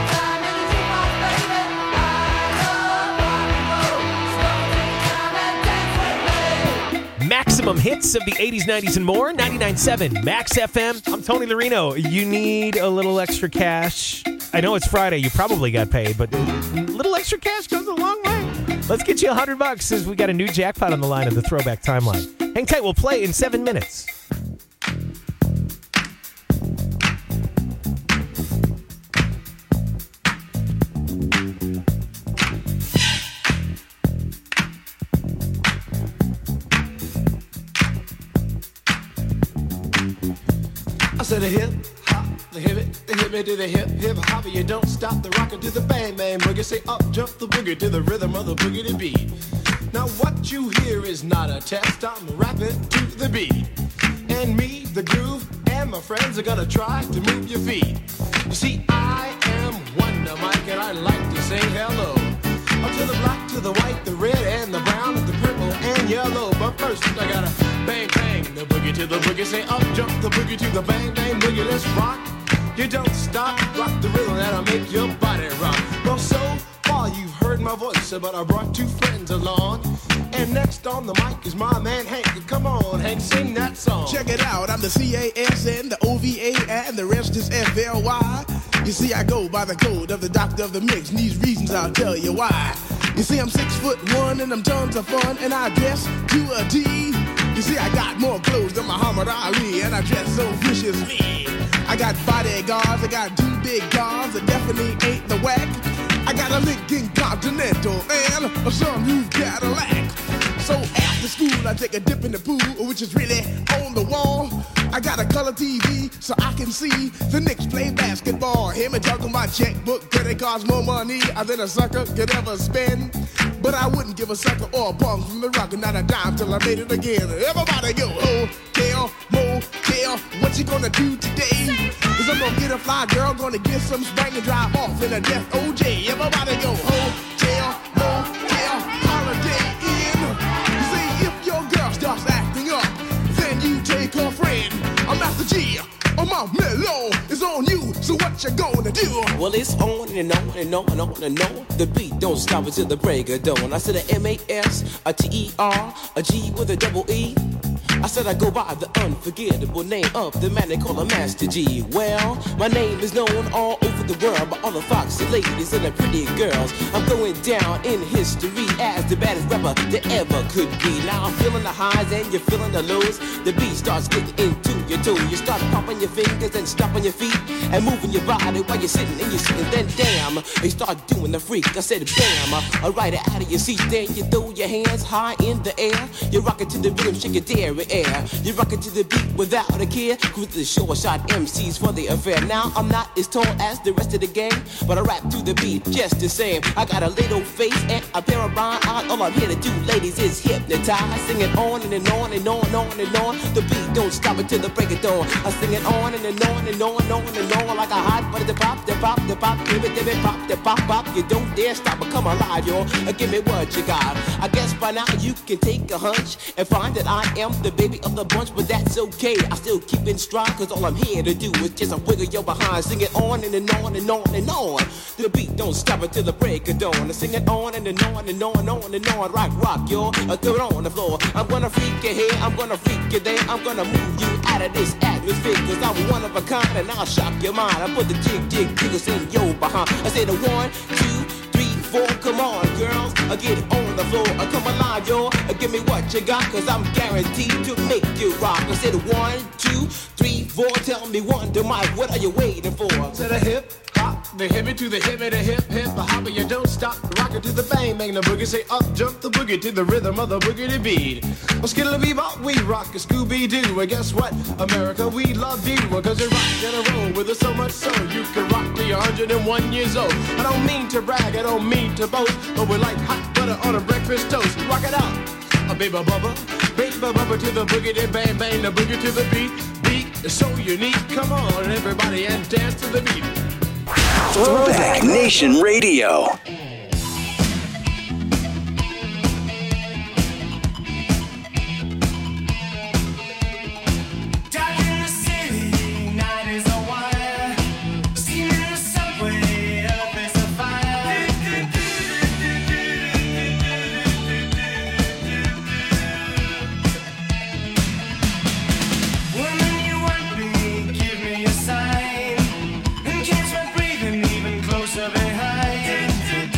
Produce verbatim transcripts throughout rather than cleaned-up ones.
time in the jukebox, baby. I love rock and roll, so take time and dance with me. Maximum hits of the eighties, nineties, and more. ninety-nine point seven Max F M. I'm Tony Larino. You need a little extra cash. I know it's Friday. You probably got paid, but a little extra cash goes a long way. Let's get you a hundred bucks as we got a new jackpot on the line of the Throwback Timeline. Hang tight. We'll play in seven minutes. I said a hip hop, the hip it, the hip it to the hip hip hop. You don't stop the rocker to the bang bang boogie. Say up jump the boogie to the rhythm of the boogie to beat. Now what you hear is not a test. I'm rapping to the beat, and me, the groove, and my friends are gonna try to move your feet. You see, I am Wonder Mike, and I like to say hello. Up to the black, to the white, the red, and the brown, and the purple, and yellow. But first, I gotta bang, bang, the boogie to the boogie. Say up, jump the boogie to the bang, bang, boogie. Let's rock. You don't stop, rock the rhythm that'll make your body rock. Well, so far you've heard my voice, but I brought two friends along. And next on the mic is my man Hank. Come on, Hank, sing that song. Check it out, I'm the C A S N, the O V A, and the rest is F L Y. You see, I go by the code of the doctor of the mix, and these reasons I'll tell you why. You see, I'm six foot one, and I'm tons of fun, and I dress to a T. You see, I got more clothes than Muhammad Ali, and I dress so viciously. I got bodyguards, I got two big cars that definitely ain't the whack. I got a Lincoln Continental and a sunroof Cadillac. So after school, I take a dip in the pool, which is really on the wall. I got a color T V so I can see the Knicks play basketball. Him and talking my checkbook, credit cards more money than a sucker could ever spend. But I wouldn't give a sucker or a punk from the rock and not a dime till I made it again. Everybody go, hotel, motel, what you gonna do today? Cause I'm gonna get a fly girl, gonna get some spring and drive off in a death O J. Everybody go, hotel, motel, holiday inn. You see, if your girl starts acting up, then you take her friend. I'm Master G, or my mellow is on you, so what you gonna do? Well, it's on and on and on and on and on. The beat don't stop until the break of dawn. I said a M A S, a T E R, a G with a double E. I said I go by the unforgettable name of the man they call a Master G. Well, my name is known all over the world by all the foxy ladies and the pretty girls. I'm going down in history as the baddest rapper that ever could be. Now I'm feeling the highs and you're feeling the lows. The beat starts getting into your toe. You start popping your fingers and stomping your feet and moving your body while you're sitting and you're sitting. Then damn, you start doing the freak. I said bam, I ride it out of your seat. Then you throw your hands high in the air. You rock it to the rhythm, shake your dairy air. You rock it to the beat without a care. Cruise the short shot M Cs for the affair. Now I'm not as tall as the rest of the gang, but I rap to the beat just the same. I got a little face and a pair of rhyme eyes. All I'm here to do, ladies, is hypnotize. Sing it on and, and on and on and on and on. The beat don't stop until the break of dawn. I sing it on and, and on and on and on and on like a hot butter. The pop, the pop, the pop, give it, give it, pop, the pop, pop. You don't dare stop or come alive, y'all. Give me what you got. I guess by now you can take a hunch and find that I am the baby of the bunch, but that's okay. I still keep in stride, cause all I'm here to do is just a wiggle your behind. Sing it on and, and on and on and on. The beat don't stop until the break of dawn. I sing it on and, and on and on and on and on. Rock, rock, y'all. I throw it on the floor. I'm gonna freak you here, I'm gonna freak you there. I'm gonna move you out of this atmosphere, cause I'm one of a kind and I'll shock your mind. I put the jig, jig, jiggles in your behind. I say the one, two, three, four. Come on, girls, I get it on the floor. I come alive, y'all. Give me what you got, cause I'm guaranteed to make you rock. I said one, two, three, four. Tell me one, to my, what are you waiting for? To the hip hop, the hippie to the hippie, the hip hip, the hopper, you don't stop. Rock it to the bang, bang the boogie. Say up, jump the boogie to the rhythm of the boogie beat. Well, skittle bebop, we rock a Scooby Doo. And guess what, America, we love you. Cause you rock in a roll with us so much so you can rock till you're one hundred and one years old. I don't mean to brag, I don't mean to boast, but we're like hot butter on a breakfast toast. Rock it out. A baby bubba, baby bubba to the boogie, then bang bang the boogie to the beat. Beat is so unique. Come on, everybody, and dance to the beat. Throwback Nation Radio. Sign and catch my breathing even closer behind.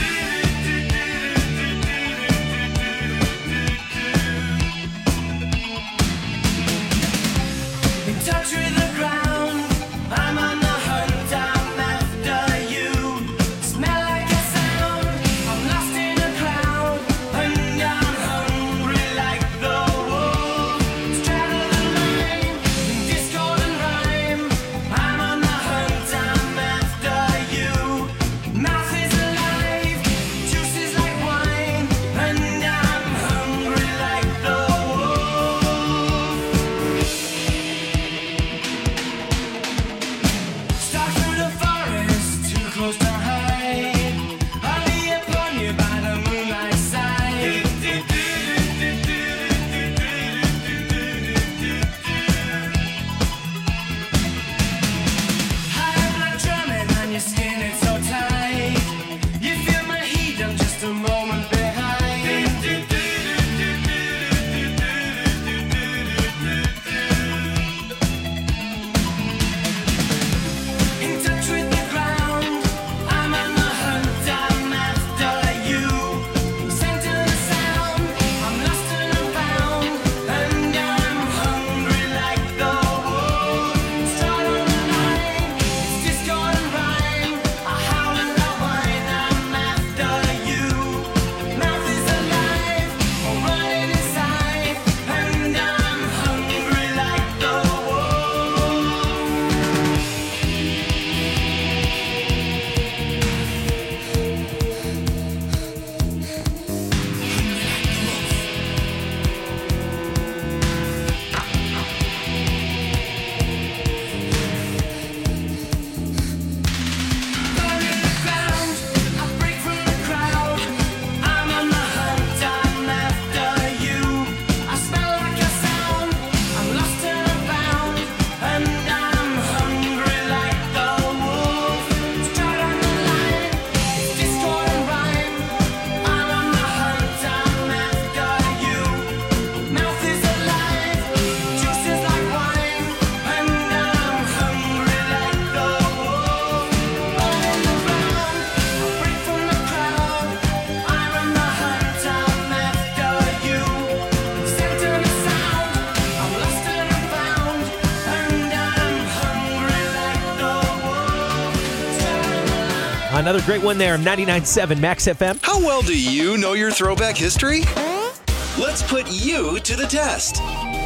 Another great one there, ninety-nine point seven Max F M. How well do you know your throwback history? Let's put you to the test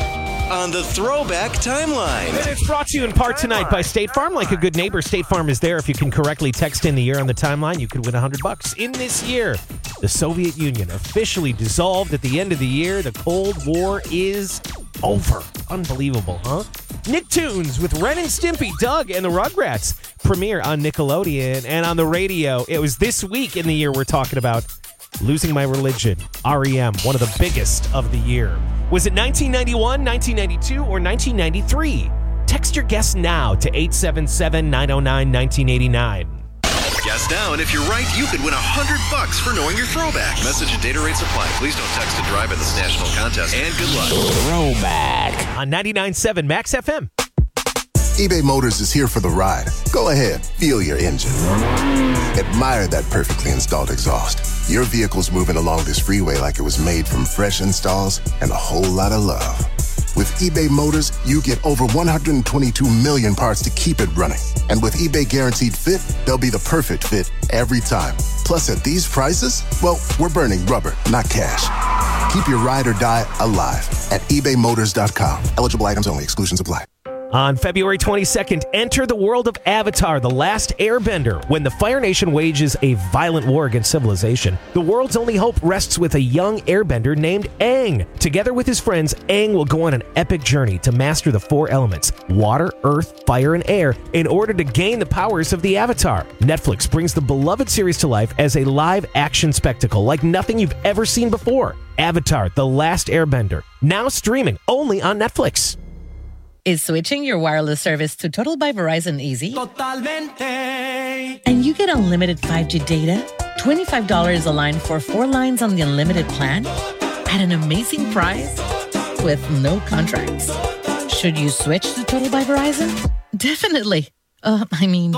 on the Throwback Timeline. And it's brought to you in part tonight by State Farm. Like a good neighbor, State Farm is there. If you can correctly text in the year on the timeline, you could win one hundred bucks. In this year, the Soviet Union officially dissolved at the end of the year. The Cold War is over. Unbelievable, huh? Nicktoons with Ren and Stimpy, Doug, and the Rugrats premiere on Nickelodeon and on the radio. It was this week in the year we're talking about Losing My Religion, R E M, one of the biggest of the year. Was it nineteen ninety-one, nineteen ninety-two, or nineteen ninety-three? Text your guess now to eight seven seven, nine oh nine, nineteen eighty-nine. Guess now, and if you're right, you could win one hundred bucks for knowing your throwback. Message and data rates apply. Please don't text and drive in this national contest, and good luck. Throwback on ninety-nine point seven Max F M. eBay Motors is here for the ride. Go ahead, feel your engine. Admire that perfectly installed exhaust. Your vehicle's moving along this freeway like it was made from fresh installs and a whole lot of love. With eBay Motors, you get over one hundred twenty-two million parts to keep it running. And with eBay Guaranteed Fit, they'll be the perfect fit every time. Plus, at these prices, well, we're burning rubber, not cash. Keep your ride or die alive at ebay motors dot com. Eligible items only. Exclusions apply. On February twenty-second, enter the world of Avatar, The Last Airbender. When the Fire Nation wages a violent war against civilization, the world's only hope rests with a young airbender named Aang. Together with his friends, Aang will go on an epic journey to master the four elements, water, earth, fire, and air, in order to gain the powers of the Avatar. Netflix brings the beloved series to life as a live-action spectacle like nothing you've ever seen before. Avatar, The Last Airbender, now streaming only on Netflix. Is switching your wireless service to Total by Verizon easy? Totalmente. And you get unlimited five G data, twenty-five dollars a line for four lines on the unlimited plan, at an amazing price with no contracts. Should you switch to Total by Verizon? Definitely. Uh, I mean...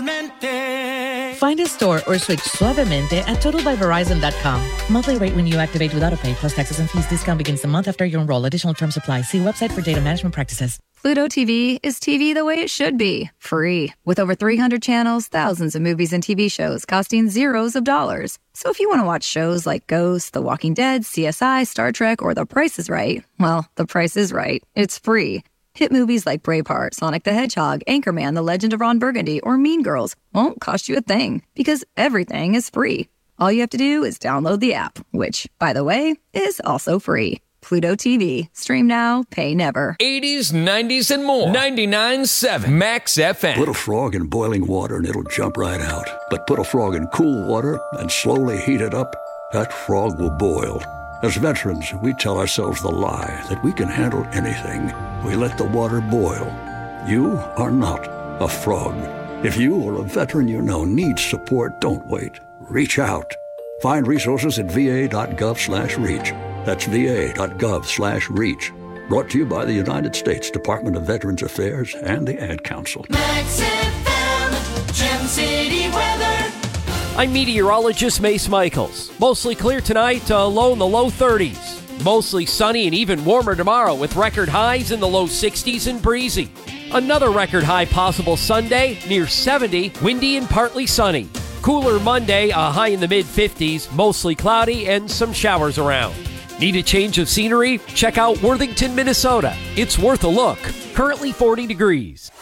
Totalmente. Find a store or switch suavemente at total by verizon dot com. Monthly rate when you activate without a pay, plus taxes and fees. Discount begins the month after you enroll. Additional terms apply. See website for data management practices. Pluto T V is T V the way it should be, free. With over three hundred channels, thousands of movies and T V shows costing zeros of dollars. So if you want to watch shows like Ghost, The Walking Dead, C S I, Star Trek, or The Price is Right, well, The Price is Right. It's free. Hit movies like Braveheart, Sonic the Hedgehog, Anchorman, The Legend of Ron Burgundy, or Mean Girls won't cost you a thing, because everything is free. All you have to do is download the app, which, by the way, is also free. Pluto T V. Stream now, pay never. eighties, nineties, and more. ninety-nine point seven Max F M. Put a frog in boiling water and it'll jump right out. But put a frog in cool water and slowly heat it up, that frog will boil. As veterans, we tell ourselves the lie that we can handle anything. We let the water boil. You are not a frog. If you or a veteran you know needs support, don't wait. Reach out. Find resources at va.gov slash reach. That's va.gov slash reach. Brought to you by the United States Department of Veterans Affairs and the Ad Council. Max F M, Gem City weather. I'm meteorologist Mace Michaels. Mostly clear tonight, uh, low in the low thirties. Mostly sunny and even warmer tomorrow with record highs in the low sixties and breezy. Another record high possible Sunday, near seventy, windy and partly sunny. Cooler Monday, a high in the mid-fifties, mostly cloudy and some showers around. Need a change of scenery? Check out Worthington, Minnesota. It's worth a look. Currently forty degrees.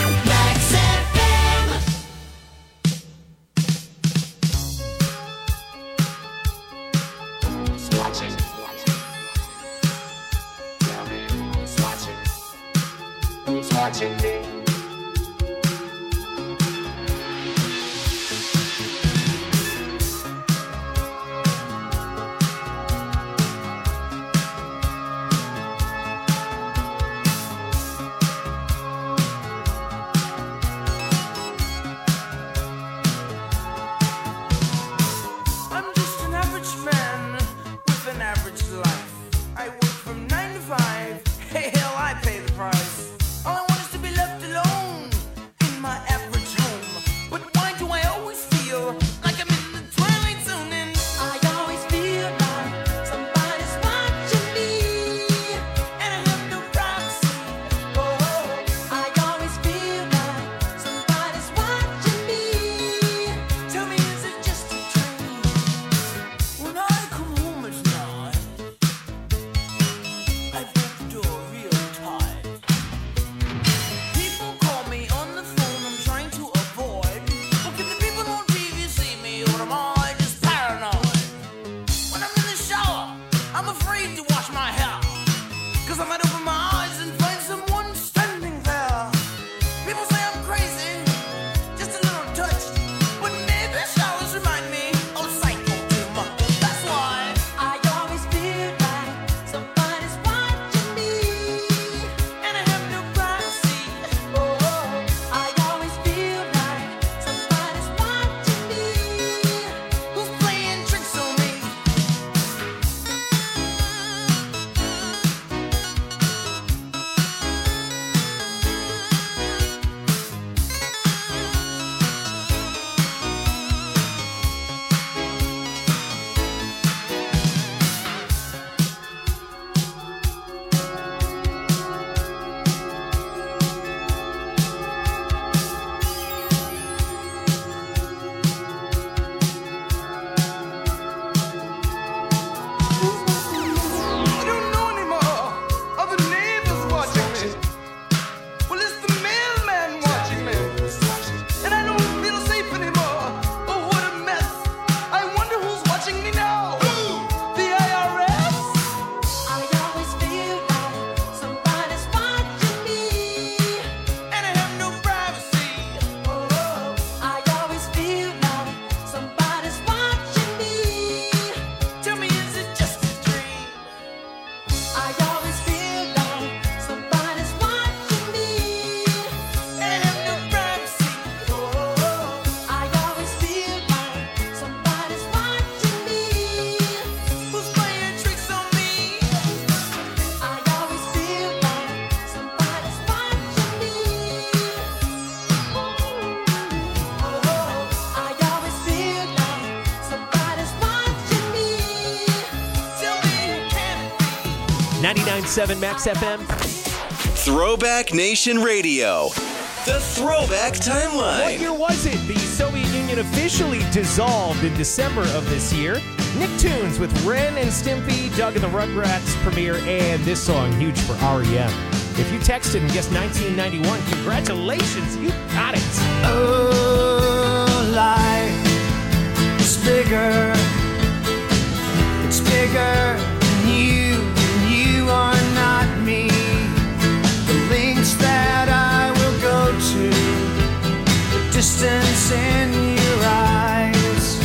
Max F M. Who's watching? Who's watching? Who's watching me? ninety-nine point seven Max F M. Throwback Nation Radio. The Throwback Timeline. What year was it? The Soviet Union officially dissolved in December of this year. Nicktoons with Ren and Stimpy, Doug and the Rugrats premiere, and this song, huge for R E M. If you texted and guessed nineteen ninety-one, congratulations, you got it. Oh, life is bigger. It's bigger than you, and you are not me. The links that I will go to, the distance in your eyes.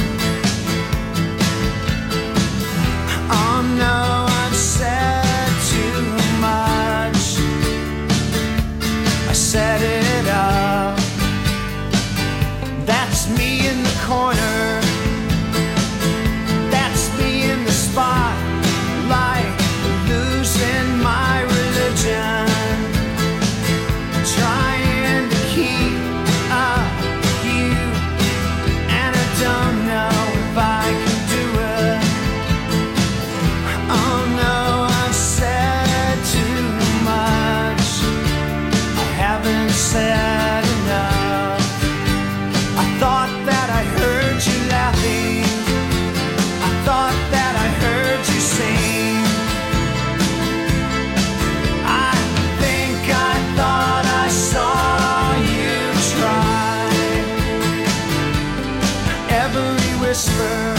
Oh no, I've said too much. I set it up. That's me in the corner. That's me in the spotlight, losing my religion, trying to keep up with you, and I don't know if I can do it. Oh no, I've said too much. I haven't said enough. I thought that I heard you laughing. I thought that I heard you sing. I think I thought I saw you try. Every whisper,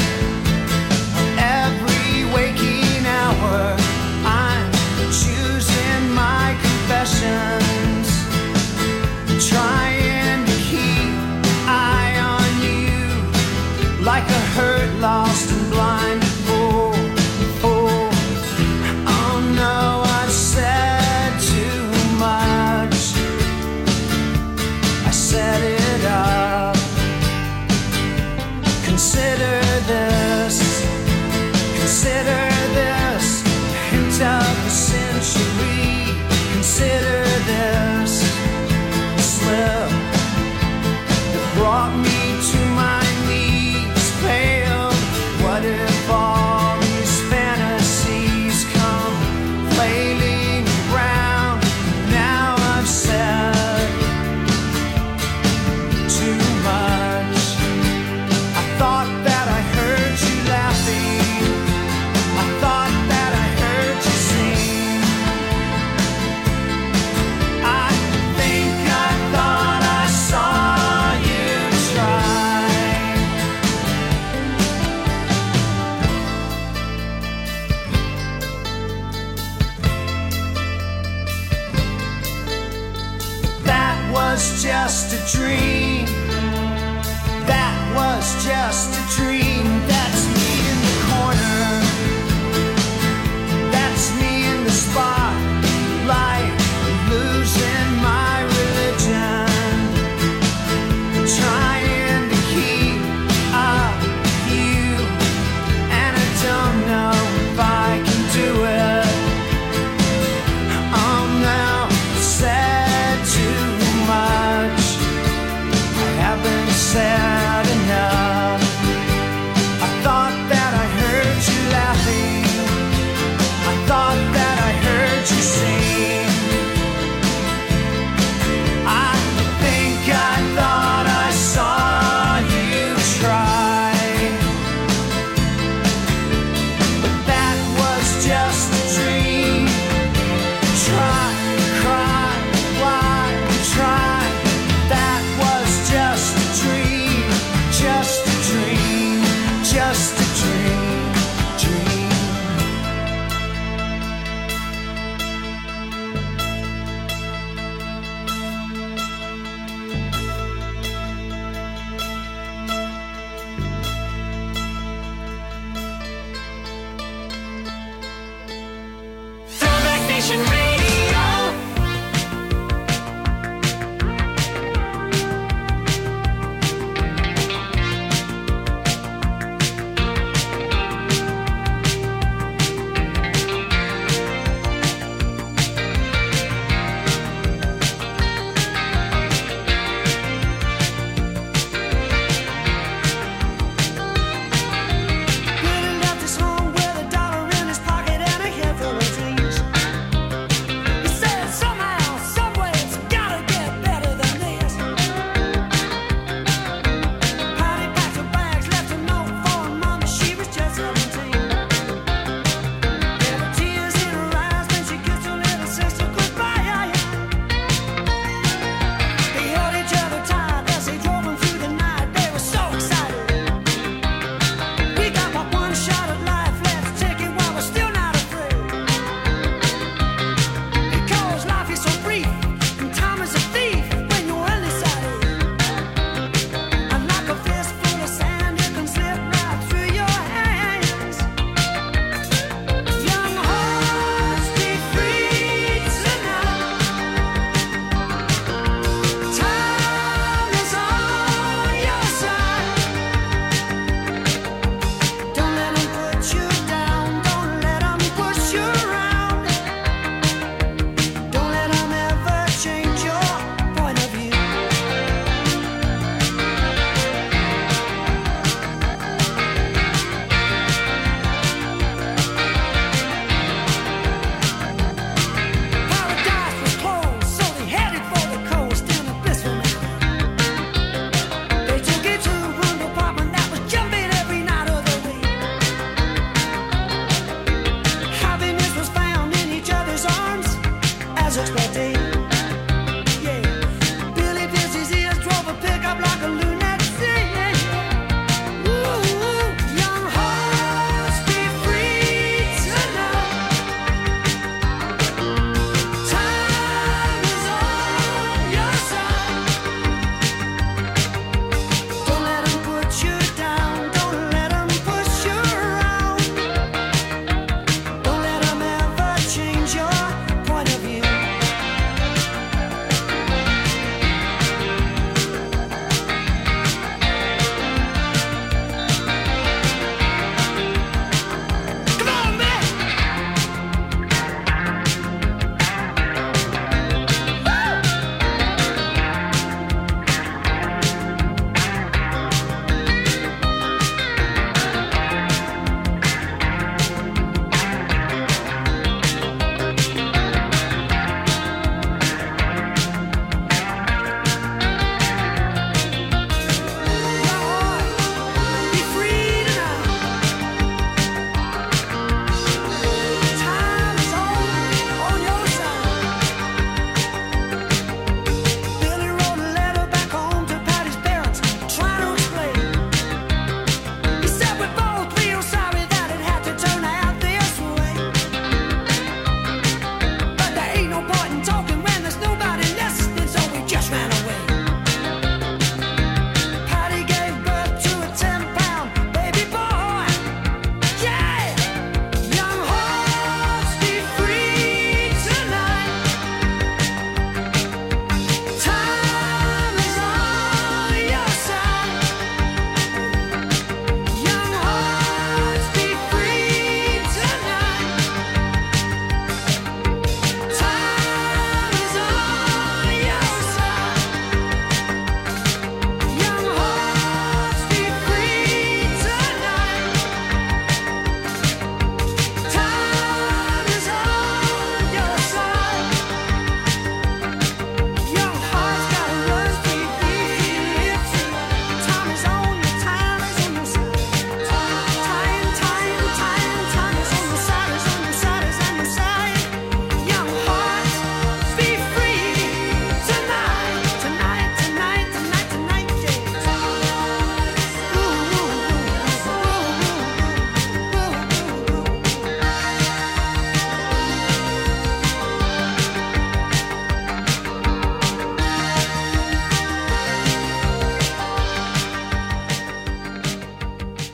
every waking hour, I'm choosing my confessions, trying to keep eye on you like a hurt, lost and blind fool. Oh, oh no, I've said too much. I set it up. Consider this, consider this, hint of the century. Consider this slip that brought me to my knees, pale. What if all these fantasies come flailing around? Now I've said too much. I thought that I heard you laughing. I thought that I heard you sing. I think I thought I saw you try. That was just a dream. That was just a dream. That's me in the corner. That's me in the spotlight, losing my religion, trying to keep up with you, and I don't know if I can do it. Oh no, said too much. I haven't said enough. I thought that I heard you laughing. I thought that I heard you sing. I think I thought I saw you try. But that was just a dream. Try, cry, why, try. That was just a dream.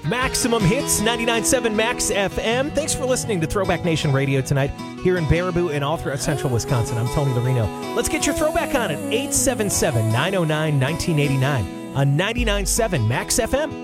Maximum Hits, ninety-nine point seven Max F M. Thanks for listening to Throwback Nation Radio tonight here in Baraboo and all throughout central Wisconsin. I'm Tony Larino. Let's get your throwback on at eight seven seven, nine oh nine, nineteen eighty-nine on ninety-nine point seven Max F M.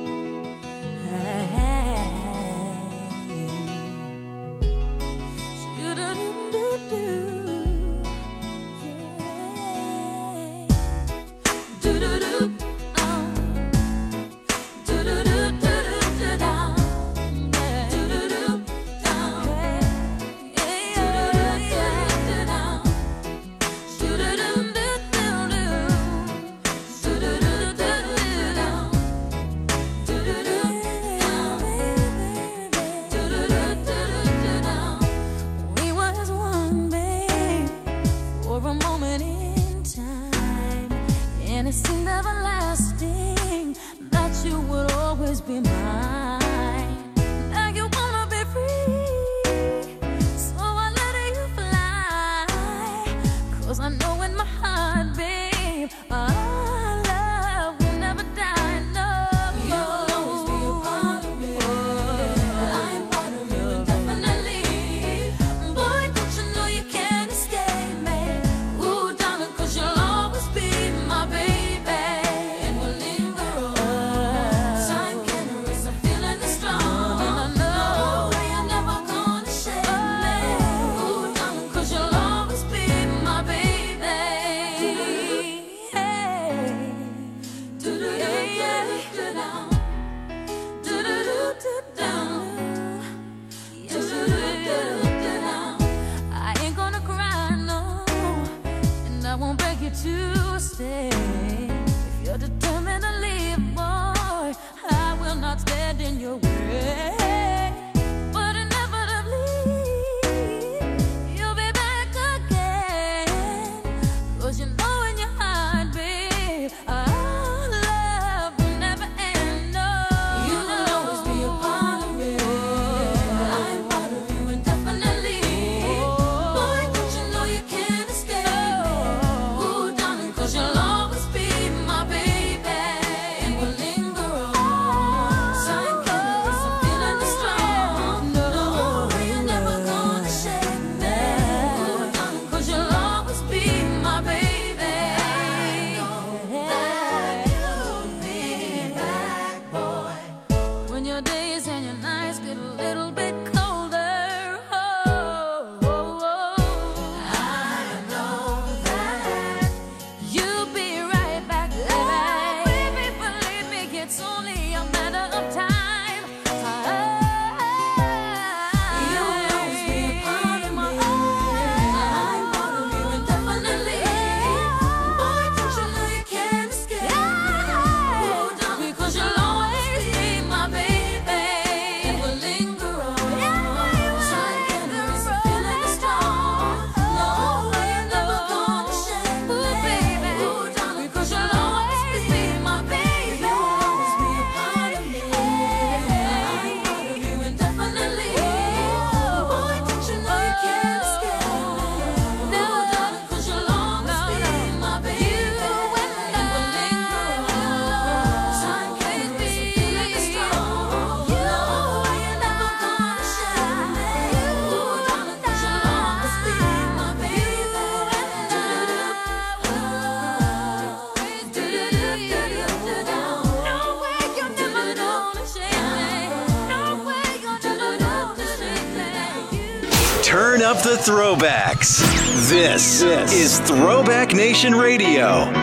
Turn up the throwbacks. This, this is Throwback Nation Radio.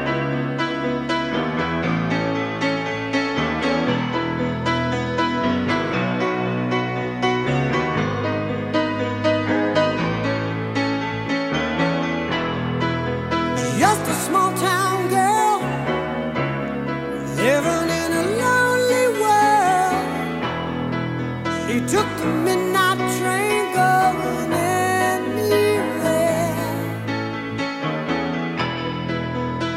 Just a small town girl living in a lonely world. She took the midnight train going anywhere.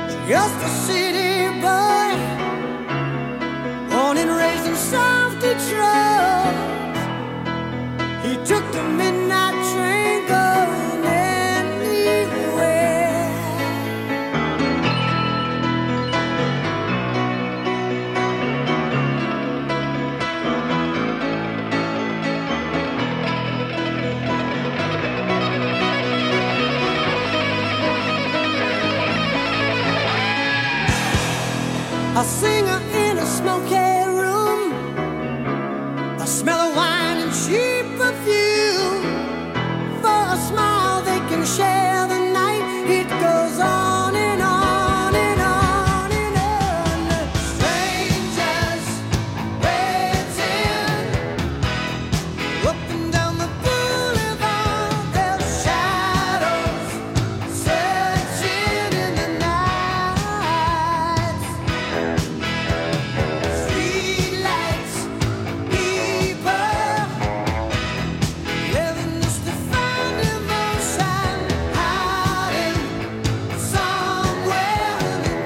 A singer in a smoky room, the smell of wine and cheap perfume. For a smile they can share the night. It goes on and on and on and on. Strangers waiting, up and down the boulevard, their shadows searching in the night. Streetlights, people living just to find emotion, hiding somewhere in the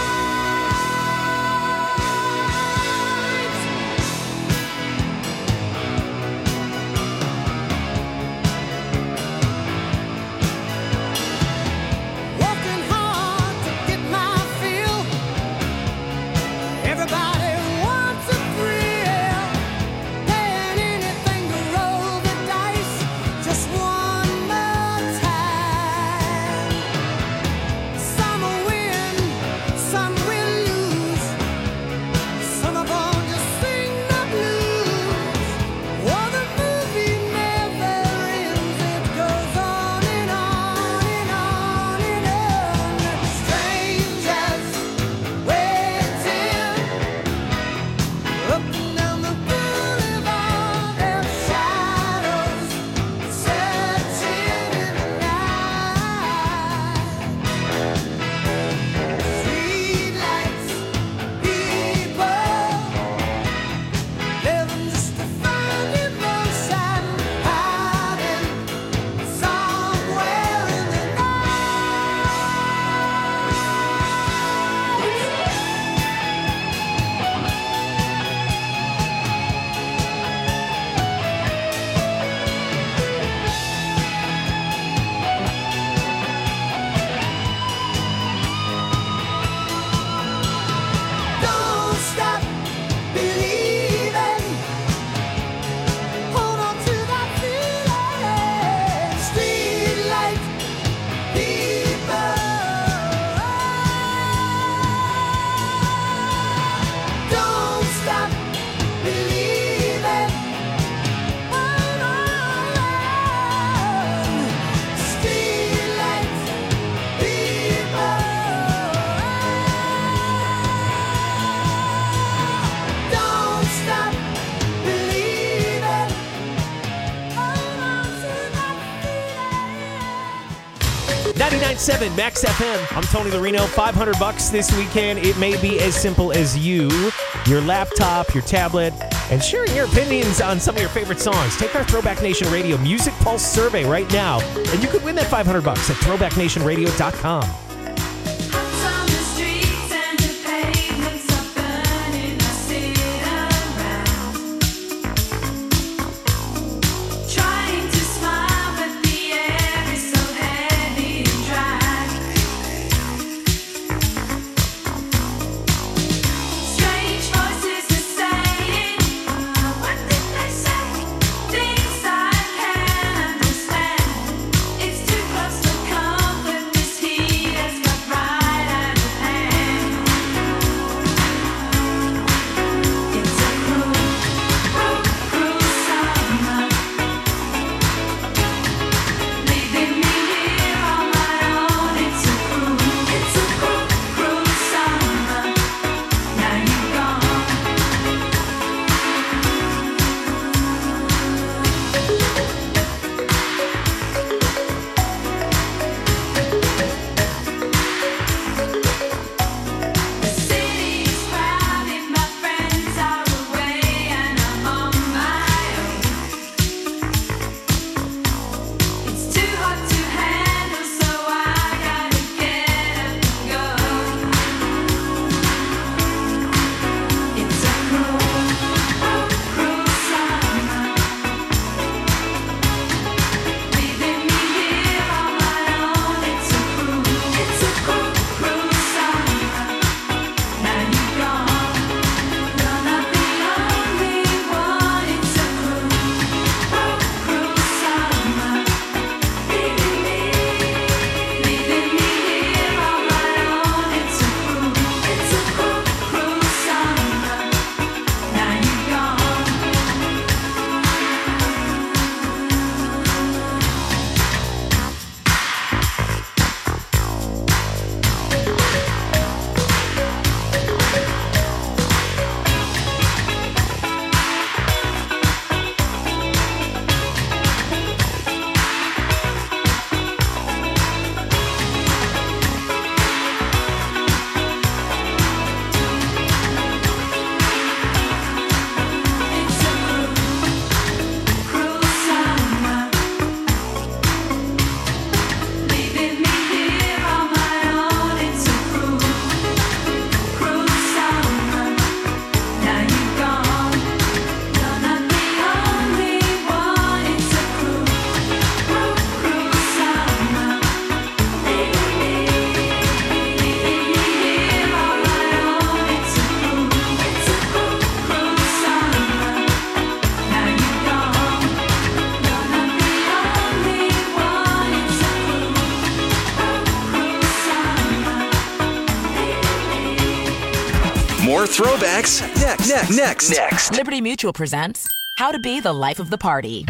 Working hard to get my fill. Everybody wants a thrill. Paying anything to roll the dice just one more time. Some will win, some will lose. Some of them just sing the blues. Oh, the movie never ends. It goes on and on and on and on. Strangers waiting, up and down the boulevard, their shadows searching in the night. Streetlights, people living just to find emotion, hiding somewhere in the Don't stop believing. Hold on to that feeling. Streetlight people. Don't stop believing. Hold on. Streetlight people. Don't stop believing. Hold on to that feeling. ninety-nine point seven Max F M. I'm Tony Larino. five hundred bucks this weekend. It may be as simple as you, your laptop, your tablet, and sharing your opinions on some of your favorite songs. Take our Throwback Nation Radio Music Pulse survey right now, and you could win that five hundred bucks at throwback nation radio dot com. On the streets and the pavements are burning, I sit around, trying to smile, but the air is so heavy and dry. Strange voices are saying, what did they say? Things I can't understand. It's too close for comfort, this heat More throwbacks next. Next. Next. Next. Liberty Mutual presents How to Be the Life of the Party.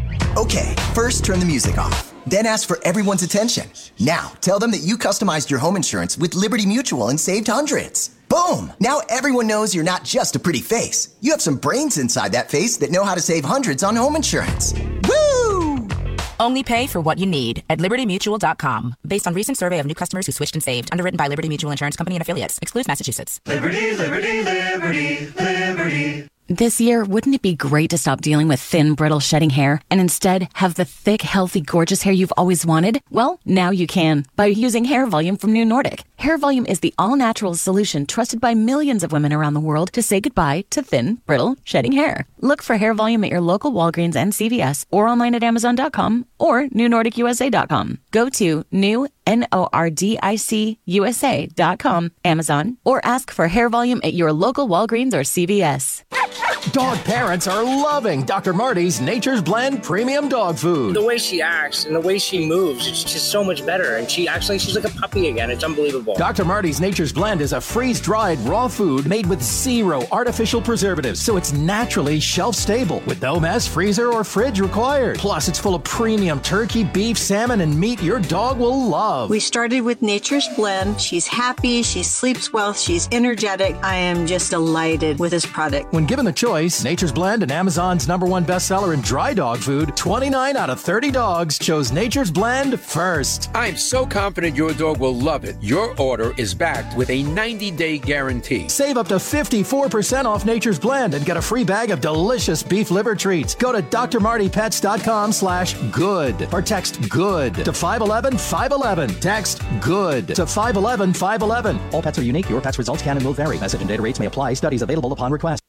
Okay, first turn the music off. Then ask for everyone's attention. Now, tell them that you customized your home insurance with Liberty Mutual and saved hundreds. Boom! Now everyone knows you're not just a pretty face. You have some brains inside that face that know how to save hundreds on home insurance. Woo! Only pay for what you need at liberty mutual dot com. Based on recent survey of new customers who switched and saved. Underwritten by Liberty Mutual Insurance Company and affiliates. Excludes Massachusetts. Liberty, liberty, liberty, liberty. This year, wouldn't it be great to stop dealing with thin, brittle, shedding hair and instead have the thick, healthy, gorgeous hair you've always wanted? Well, now you can by using Hair Volume from New Nordic. Hair Volume is the all-natural solution trusted by millions of women around the world to say goodbye to thin, brittle, shedding hair. Look for Hair Volume at your local Walgreens and C V S or online at amazon dot com or new nordic u s a dot com. Go to new N O R D I C U S A dot com, Amazon, or ask for Hair Volume at your local Walgreens or C V S. Dog parents are loving Doctor Marty's Nature's Blend Premium Dog Food. The way she acts and the way she moves, it's just so much better. And she acts like she's like a puppy again. It's unbelievable. Doctor Marty's Nature's Blend is a freeze-dried raw food made with zero artificial preservatives, so it's naturally shelf-stable with no mess, freezer, or fridge required. Plus, it's full of premium turkey, beef, salmon, and meat your dog will love. We started with Nature's Blend. She's happy, she sleeps well, she's energetic. I am just delighted with this product. When given the choice, Nature's Blend and Amazon's number one bestseller in dry dog food, twenty-nine out of thirty dogs chose Nature's Blend first. I'm so confident your dog will love it. Your order is backed with a ninety-day guarantee. Save up to fifty-four percent off Nature's Blend and get a free bag of delicious beef liver treats. Go to d r marty pets dot com slash good or text good to five one one five one one. Text good to five one one five one one. All pets are unique. Your pet's results can and will vary. Message and data rates may apply. Studies available upon request.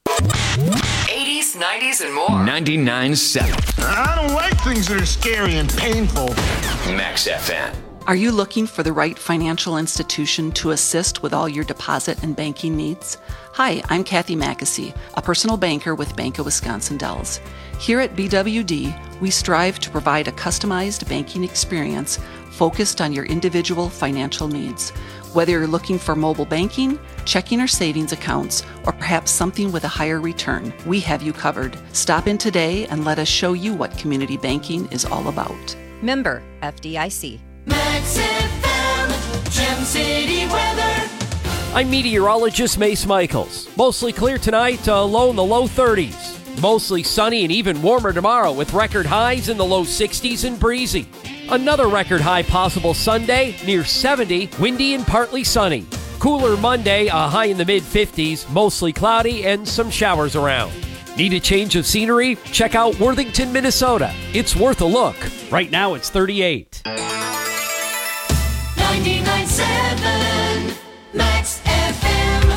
eighties, nineties, and more. ninety-nine point seven. I don't like things that are scary and painful. Max F M. Are you looking for the right financial institution to assist with all your deposit and banking needs? Hi, I'm Kathy Mackesy, a personal banker with Bank of Wisconsin Dells. Here at B W D, we strive to provide a customized banking experience focused on your individual financial needs. Whether you're looking for mobile banking, checking or savings accounts, or perhaps something with a higher return, we have you covered. Stop in today and let us show you what community banking is all about. Member F D I C. Max F M, Gem City weather. I'm meteorologist Mace Michaels. Mostly clear tonight, uh, low in the low thirties. Mostly sunny and even warmer tomorrow with record highs in the low sixties and breezy. Another record high possible Sunday, near seventy, windy and partly sunny. Cooler Monday, a high in the mid fifties, mostly cloudy and some showers around. Need a change of scenery? Check out Worthington, Minnesota. It's worth a look. Right now it's thirty-eight. ninety-nine point seven Max F M.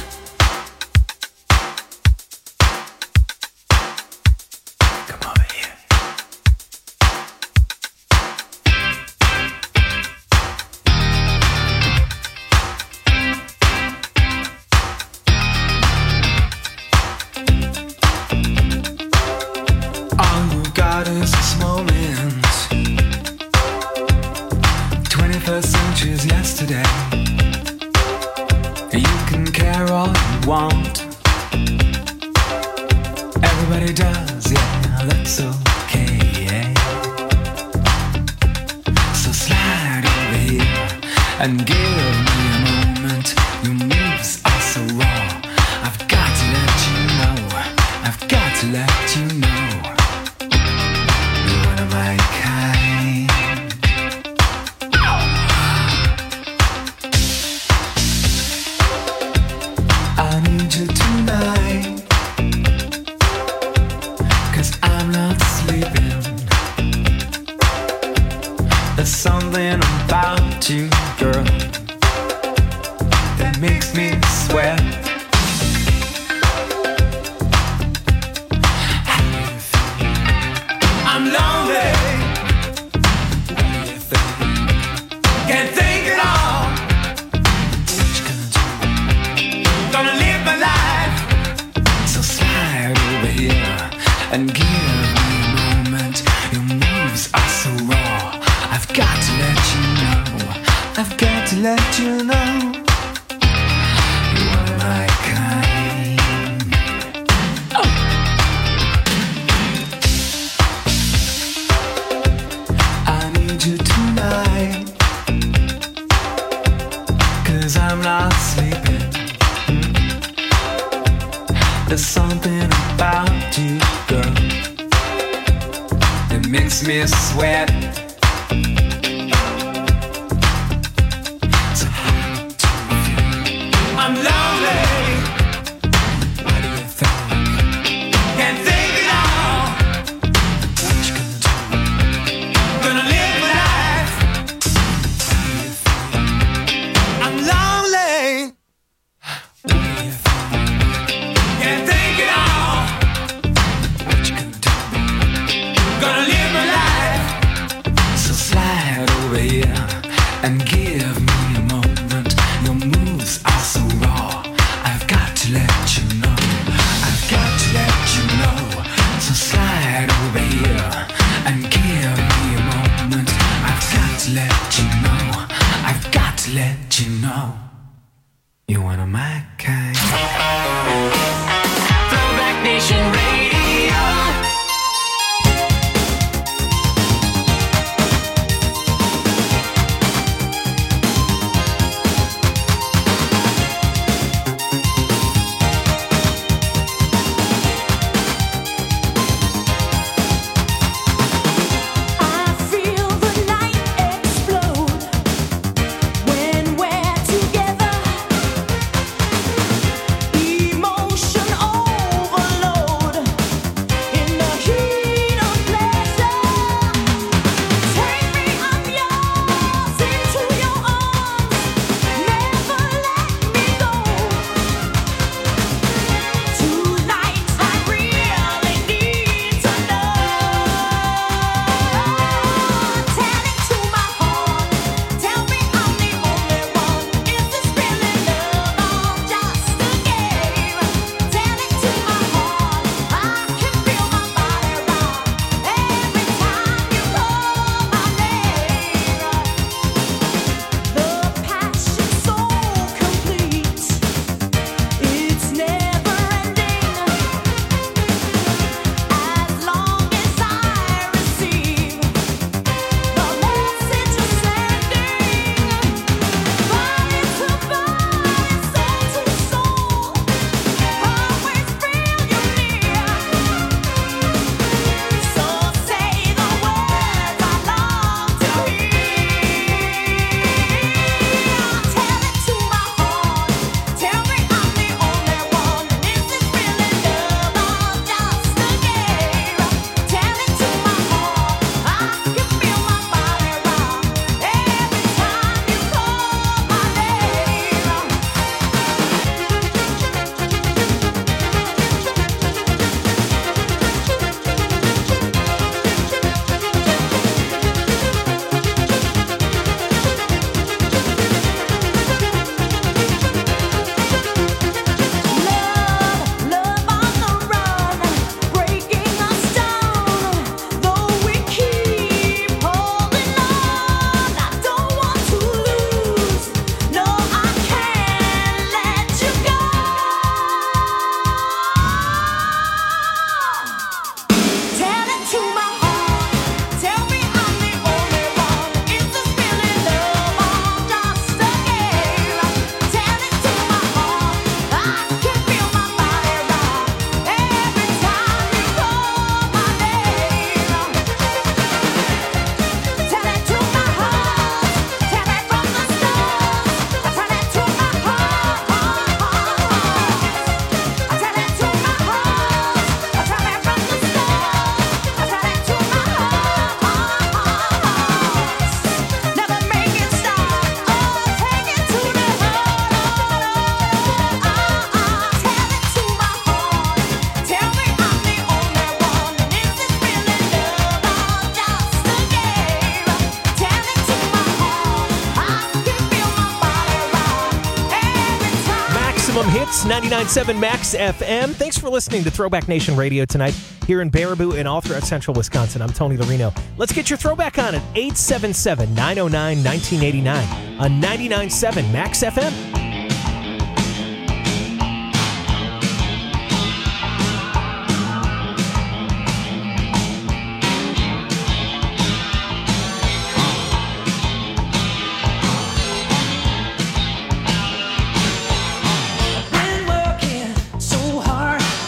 All you got is this moment. twenty-first century's yesterday. You can care all you want. Everybody does, yeah, that's okay. So slide over here and give me a moment. Your moves are so raw. I've got to let you know. I've got to let you know. You're one of my kind. I need you tonight, 'cause I'm not sleeping. There's something about you, girl, that makes me sweat. I'm lonely. What do you think? Can't think at all. What you gonna do? Gonna live my life. So slide over here and give me a moment. Your moves are so raw. I've got to let you know. I've got to let you know. You're one of my kind. There's something about you, girl, that makes me sweat. So I'm lonely. What do you think? Can't think it all. What you gonna do? Gonna live my life. I'm lonely. What do you think? Can't think it all. What you gonna do? Gonna live my life. So slide over here and give me a moment. Your moves are so raw. I've got to let you know. I've got to let you know. So slide over here and give me a moment. I've got to let you know. I've got to let you know. You're one of my kind. Throwback Nation Radio. I feel the night explode when we're together. Emotion overload in the heat of pleasure. Take me, I'm yours, into your arms. Never let me go. Tonight I really need to know. Tell it to my heart. Tell me I'm the only one. Is this really love or just a game? Tell it to my heart. I can feel my body rock every time you call my name. The passion so complete, it's never ending. As long as I receive the message you're sending, body to body, soul to soul, always feel you near. So say the words I long to hear. Tell it to my heart. Tell me I'm the only one. Is this really love or just a game? Tell it to my heart. I can feel my body rock every time you call my name. Love, love on the run, breaking us down. Though we keep holding on, I don't want to lose. No, I can't let you go. Tell it to my heart. Tell me I'm the only one. Is this really love or just a game? Tell it to my heart. I can feel my body rock every time you call my name. Tell it to my heart. Tell it from the stars. Tell it to my heart. Tell it to my heart. Tell it from the stars. Tell it to my heart. Never make it stop. Oh, take it to the heart. Tell it to my heart. Tell me I'm the only one. Is this really love or just a game? Tell it to my heart. I can feel my body rock every time. Maximum Hits, ninety-nine point seven Max F M. Thanks for listening to Throwback Nation Radio tonight here in Baraboo and all throughout central Wisconsin. I'm Tony Larino. Let's get your throwback on at eight seven seven, nine oh nine, nineteen eighty-nine on ninety-nine point seven Max F M. Been working so hard.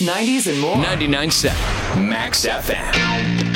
nineties, and more. ninety-nine point seven Max F M.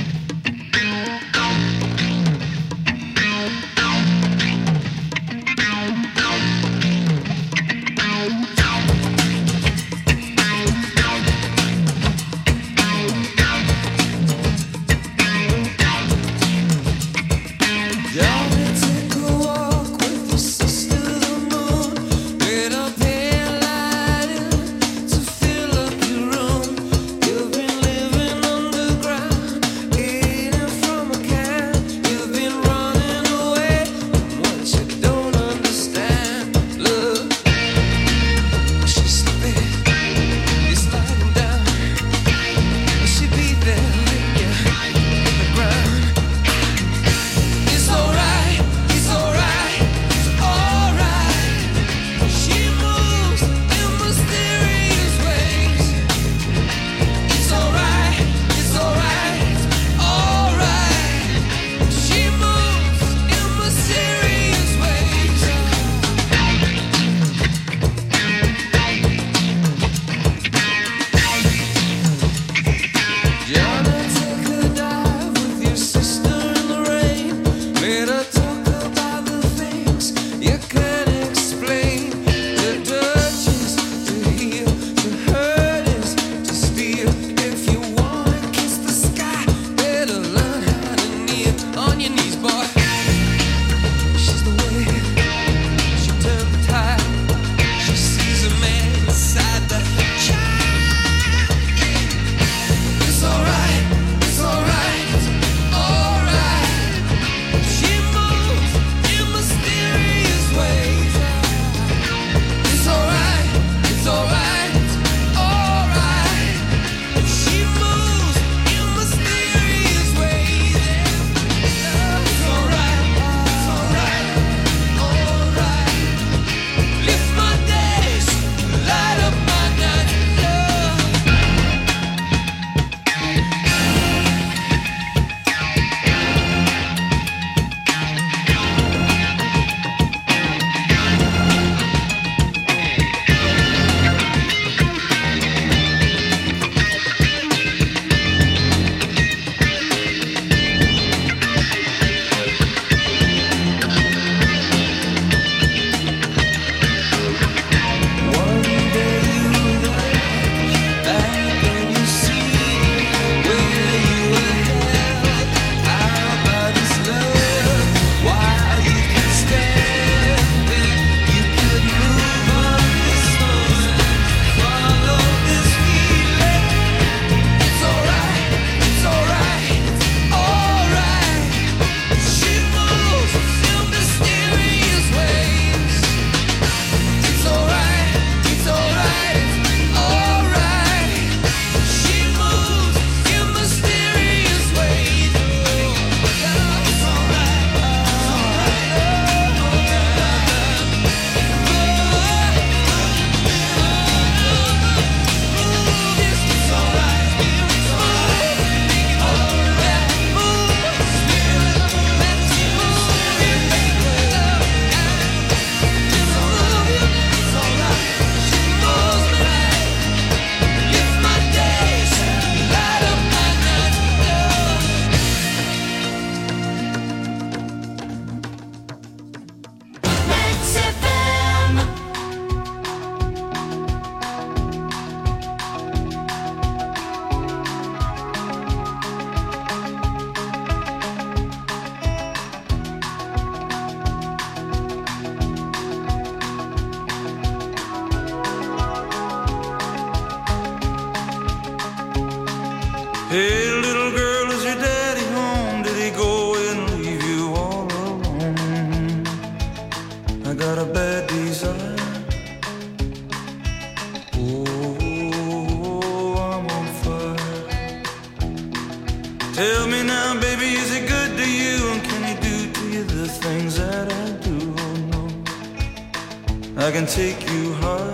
Hey, little girl, is your daddy home? Did he go and leave you all alone? I got a bad desire. Oh, I'm on fire. Tell me now, baby, is he good to you? And can he do to you the things that I do? Oh, no, I can take you high.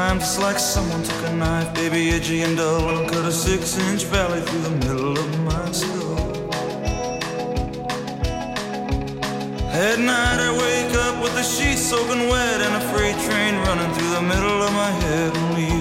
time, just like someone took a knife, baby, edgy and dull, and cut a six-inch valley through the middle of my skull. At night I wake up with the sheets soaking wet and a freight train running through the middle of my head. Only you